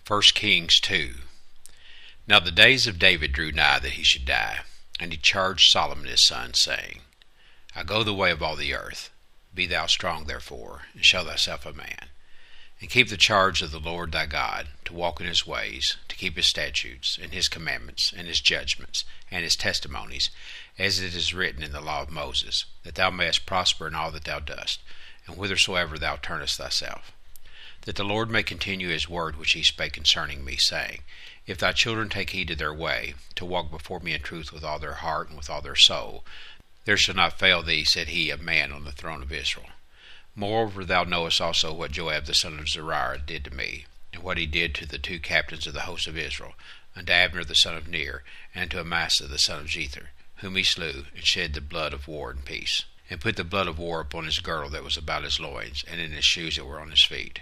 1 Kings 2. Now the days of David drew nigh that he should die, and he charged Solomon his son, saying, I go the way of all the earth. Be thou strong therefore, and show thyself a man. And keep the charge of the Lord thy God, to walk in his ways, to keep his statutes, and his commandments, and his judgments, and his testimonies, as it is written in the law of Moses, that thou mayest prosper in all that thou dost, and whithersoever thou turnest thyself. That the Lord may continue his word which he spake concerning me, saying, If thy children take heed to their way, to walk before me in truth with all their heart and with all their soul, there shall not fail thee, said he, a man on the throne of Israel. Moreover, thou knowest also what Joab the son of Zeruiah did to me, and what he did to the two captains of the host of Israel, unto Abner the son of Ner, and unto Amasa the son of Jether, whom he slew, and shed the blood of war and peace, and put the blood of war upon his girdle that was about his loins, and in his shoes that were on his feet.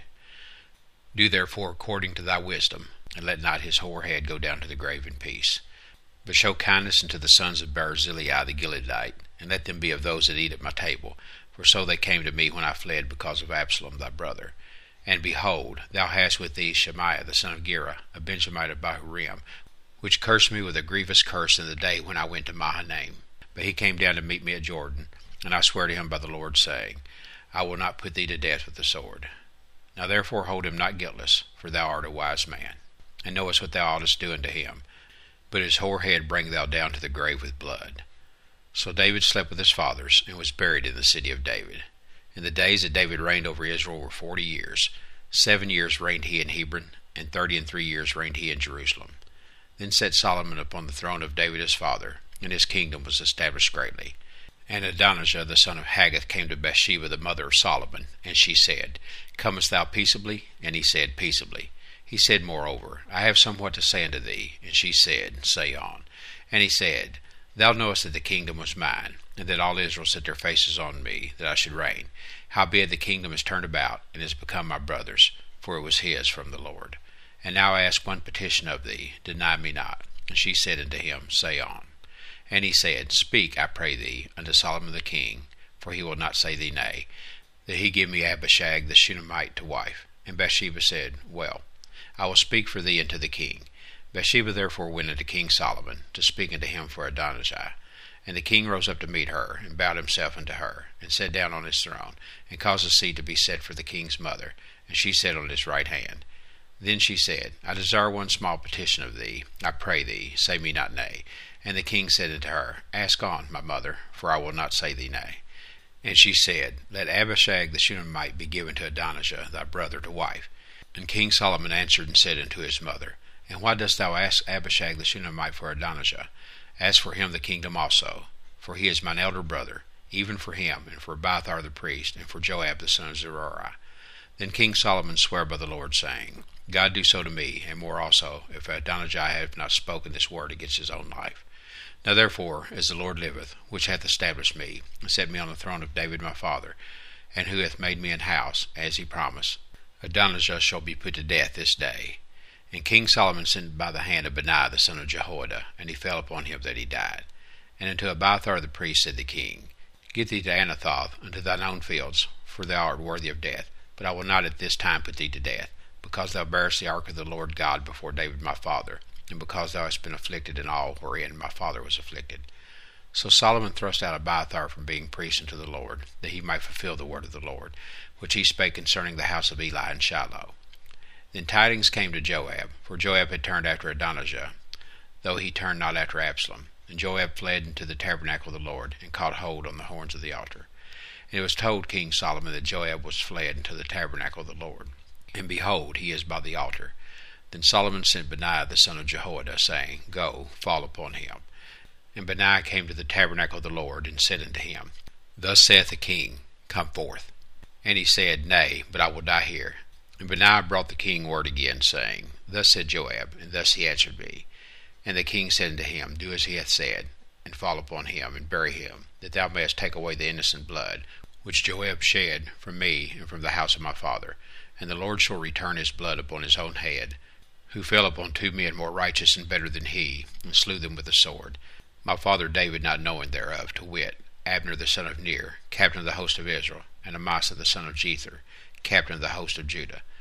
Do therefore according to thy wisdom, and let not his hoar head go down to the grave in peace. But show kindness unto the sons of Barzillai the Gileadite, and let them be of those that eat at my table, for so they came to me when I fled because of Absalom thy brother. And behold, thou hast with thee Shemaiah the son of Gera, a Benjamite of Bahurim, which cursed me with a grievous curse in the day when I went to Mahanaim. But he came down to meet me at Jordan, and I swear to him by the Lord, saying, I will not put thee to death with the sword. Now therefore hold him not guiltless, for thou art a wise man, and knowest what thou oughtest do unto him. But his hoar head bring thou down to the grave with blood. So David slept with his fathers, and was buried in the city of David. And the days that David reigned over Israel were 40 years. 7 years reigned he in Hebron, and 33 years reigned he in Jerusalem. Then sat Solomon upon the throne of David his father, and his kingdom was established greatly. And Adonijah the son of Haggith came to Bathsheba the mother of Solomon, and she said, Comest thou peaceably? And he said, Peaceably. He said moreover, I have somewhat to say unto thee. And she said, Say on. And he said, Thou knowest that the kingdom was mine, and that all Israel set their faces on me, that I should reign. Howbeit the kingdom is turned about, and is become my brother's, for it was his from the Lord. And now I ask one petition of thee, deny me not. And she said unto him, Say on. And he said, Speak, I pray thee, unto Solomon the king, for he will not say thee nay, that he give me Abishag the Shunammite to wife. And Bathsheba said, Well, I will speak for thee unto the king. Bathsheba therefore went unto King Solomon, to speak unto him for Adonijah. And the king rose up to meet her, and bowed himself unto her, and sat down on his throne, and caused a seat to be set for the king's mother, and she sat on his right hand. Then she said, I desire one small petition of thee, I pray thee, say me not nay. And the king said unto her, Ask on, my mother, for I will not say thee nay. And she said, Let Abishag the Shunammite be given to Adonijah thy brother to wife. And King Solomon answered and said unto his mother, And why dost thou ask Abishag the Shunammite for Adonijah? Ask for him the kingdom also, for he is mine elder brother, even for him, and for Abiathar the priest, and for Joab the son of Zeruiah. Then King Solomon sware by the Lord, saying, God do so to me, and more also, if Adonijah have not spoken this word against his own life. Now therefore, as the Lord liveth, which hath established me, and set me on the throne of David my father, and who hath made me an house, as he promised, Adonijah shall be put to death this day. And King Solomon sent by the hand of Benaiah the son of Jehoiada, and he fell upon him that he died. And unto Abiathar the priest said the king, Get thee to Anathoth, unto thine own fields, for thou art worthy of death. But I will not at this time put thee to death, because thou bearest the ark of the Lord God before David my father, and because thou hast been afflicted in all wherein my father was afflicted. So Solomon thrust out Abiathar from being priest unto the Lord, that he might fulfill the word of the Lord, which he spake concerning the house of Eli and Shiloh. Then tidings came to Joab, for Joab had turned after Adonijah, though he turned not after Absalom. And Joab fled into the tabernacle of the Lord, and caught hold on the horns of the altar. And it was told King Solomon that Joab was fled into the tabernacle of the Lord. And behold, he is by the altar. Then Solomon sent Benaiah the son of Jehoiada, saying, Go, fall upon him. And Benaiah came to the tabernacle of the Lord, and said unto him, Thus saith the king, Come forth. And he said, Nay, but I will die here. And Benaiah brought the king word again, saying, Thus said Joab, and thus he answered me. And the king said unto him, Do as he hath said, and fall upon him, and bury him, that thou mayest take away the innocent blood, which Joab shed from me and from the house of my father. And the Lord shall return his blood upon his own head, who fell upon 2 men more righteous and better than he, and slew them with the sword. My father David not knowing thereof, to wit, Abner the son of Ner, captain of the host of Israel, and Amasa the son of Jether, captain of the host of Judah.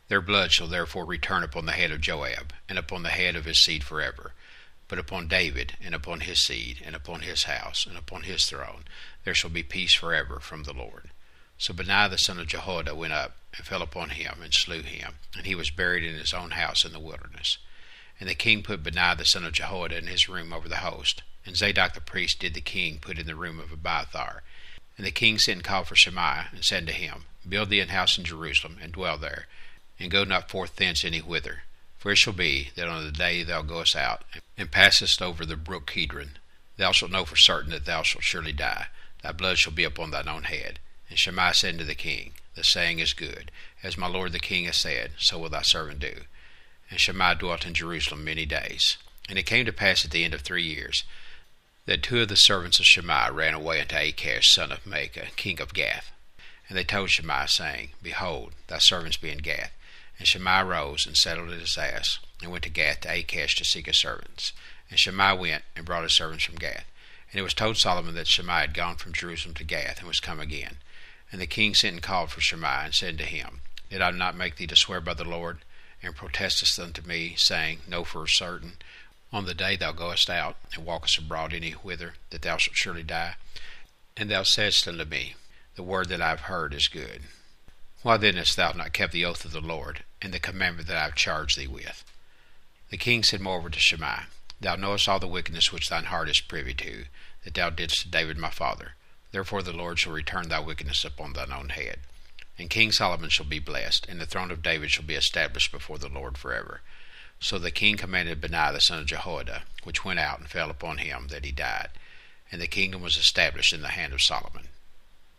Their blood shall therefore return upon the head of Joab, and upon the head of his seed forever. But upon David, and upon his seed, and upon his house, and upon his throne, there shall be peace forever from the Lord. So Benaiah the son of Jehoiada went up, and fell upon him, and slew him, and he was buried in his own house in the wilderness. And the king put Benaiah the son of Jehoiada in his room over the host, and Zadok the priest did the king put in the room of Abiathar. And the king sent and called for Shemaiah, and said to him, Build thee an house in Jerusalem, and dwell there, and go not forth thence any whither. For it shall be, that on the day thou goest out, and passest over the brook Kidron, thou shalt know for certain that thou shalt surely die. Thy blood shall be upon thine own head. And Shemaiah said unto the king, The saying is good. As my lord the king hath said, so will thy servant do. And Shemaiah dwelt in Jerusalem many days. And it came to pass at the end of 3 years, that 2 of the servants of Shemaiah ran away unto Achash son of Maacah, king of Gath. And they told Shemaiah, saying, Behold, thy servants be in Gath. And Shemaiah rose, and saddled his ass, and went to Gath to Achash to seek his servants. And Shemaiah went, and brought his servants from Gath. And it was told Solomon that Shemaiah had gone from Jerusalem to Gath, and was come again. And the king sent and called for Shemaiah, and said to him, Did I not make thee to swear by the Lord, and protestest unto me, saying, Know for certain, on the day thou goest out, and walkest abroad any whither, that thou shalt surely die? And thou saidst unto me, The word that I have heard is good. Why then hast thou not kept the oath of the Lord, and the commandment that I have charged thee with? The king said moreover to Shemaiah, Thou knowest all the wickedness which thine heart is privy to, that thou didst to David my father. Therefore the Lord shall return thy wickedness upon thine own head. And King Solomon shall be blessed, and the throne of David shall be established before the Lord forever. So the king commanded Benaiah the son of Jehoiada, which went out and fell upon him, that he died. And the kingdom was established in the hand of Solomon.